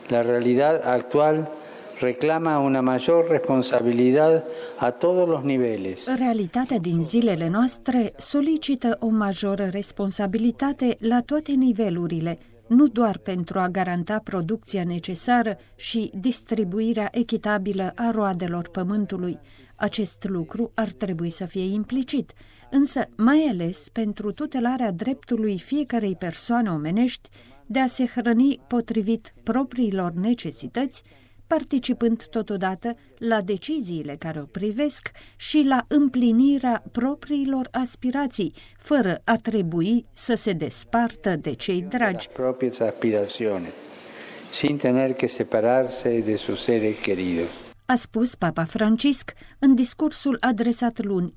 La realidad actual reclama una mayor responsabilidad a todos los niveles. Realitatea din zilele noastre solicită o majoră responsabilitate la toate nivelurile, nu doar pentru a garanta producția necesară și distribuirea echitabilă a roadelor pământului. Acest lucru ar trebui să fie implicit, însă mai ales pentru tutelarea dreptului fiecărei persoane omenești de a se hrăni potrivit propriilor necesități, participând totodată la deciziile care o privesc și la împlinirea propriilor aspirații, fără a trebui să se despartă de cei dragi. Proprias aspiraciones, sin tener que separarse de sus seres queridos. A spus Papa Francisc în discursul adresat luni,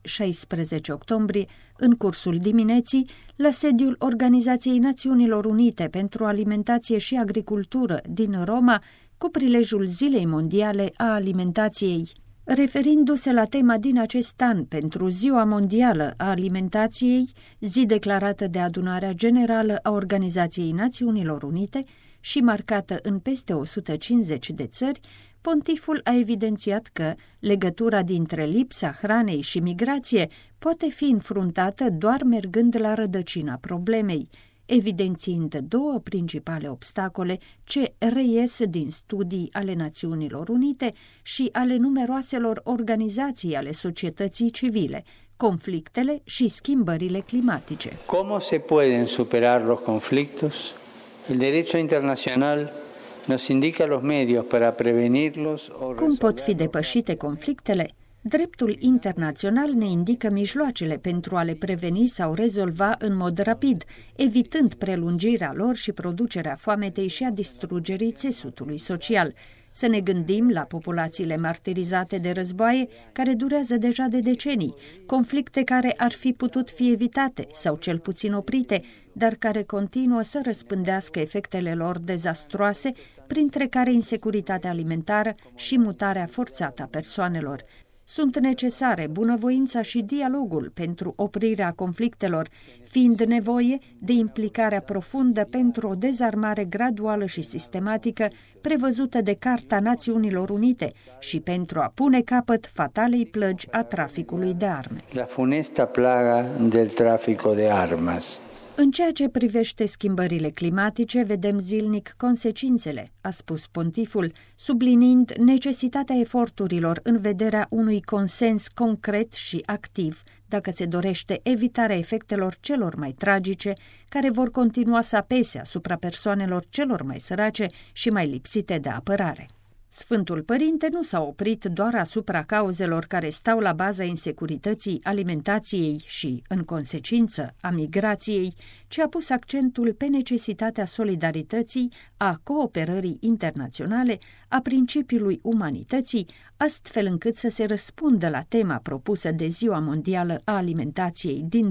16 octombrie, în cursul dimineții, la sediul Organizației Națiunilor Unite pentru Alimentație și Agricultură din Roma, cu prilejul Zilei Mondiale a Alimentației. Referindu-se la tema din acest an pentru Ziua Mondială a Alimentației, zi declarată de Adunarea Generală a Organizației Națiunilor Unite și marcată în peste 150 de țări, pontiful a evidențiat că legătura dintre lipsa hranei și migrație poate fi înfruntată doar mergând la rădăcina problemei, evidențiind două principale obstacole ce reies din studii ale Națiunilor Unite și ale numeroaselor organizații ale societății civile, conflictele și schimbările climatice. ¿Cómo se pueden superar los conflictos? El derecho internacional nos indica los medios para prevenirlos o Cum pot fi depășite conflictele? Dreptul internațional ne indică mijloacele pentru a le preveni sau rezolva în mod rapid, evitând prelungirea lor și producerea foametei și a distrugerii țesutului social. Să ne gândim la populațiile martirizate de războaie care durează deja de decenii, conflicte care ar fi putut fi evitate sau cel puțin oprite, dar care continuă să răspândească efectele lor dezastroase, printre care insecuritatea alimentară și mutarea forțată a persoanelor. Sunt necesare bunăvoința și dialogul pentru oprirea conflictelor, fiind nevoie de implicarea profundă pentru o dezarmare graduală și sistematică prevăzută de Carta Națiunilor Unite și pentru a pune capăt fatalei plăgi a traficului de arme. La funesta plaga del tráfico de armas. În ceea ce privește schimbările climatice, vedem zilnic consecințele, a spus pontiful, subliniind necesitatea eforturilor în vederea unui consens concret și activ, dacă se dorește evitarea efectelor celor mai tragice, care vor continua să apese asupra persoanelor celor mai sărace și mai lipsite de apărare. Sfântul Părinte nu s-a oprit doar asupra cauzelor care stau la baza insecurității alimentației și, în consecință, a migrației, ci a pus accentul pe necesitatea solidarității, a cooperării internaționale, a principiului umanității, astfel încât să se răspundă la tema propusă de Ziua Mondială a Alimentației din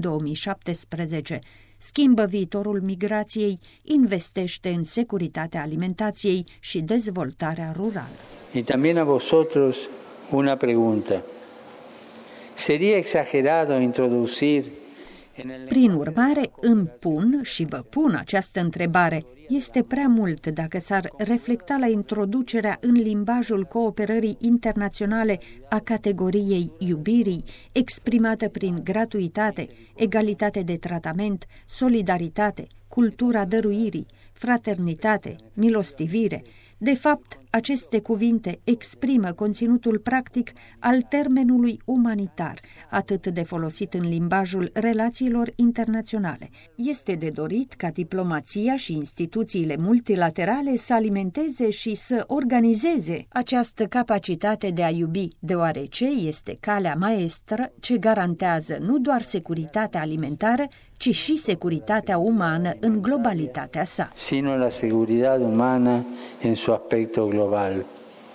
2017, schimbă viitorul migrației, investește în securitatea alimentației și dezvoltarea rurală. Y también a vosotros una pregunta. ¿Sería exagerado introducir Prin urmare, îmi pun și vă pun această întrebare. Este prea mult dacă s-ar reflecta la introducerea în limbajul cooperării internaționale a categoriei iubirii, exprimată prin gratuitate, egalitate de tratament, solidaritate, cultura dăruirii, fraternitate, milostivire. De fapt, aceste cuvinte exprimă conținutul practic al termenului umanitar, atât de folosit în limbajul relațiilor internaționale. Este de dorit ca diplomația și instituțiile multilaterale să alimenteze și să organizeze această capacitate de a iubi, deoarece este calea maestră ce garantează nu doar securitatea alimentară, ci și securitatea umană în globalitatea sa. Sino la seguridad humana en su aspecto global.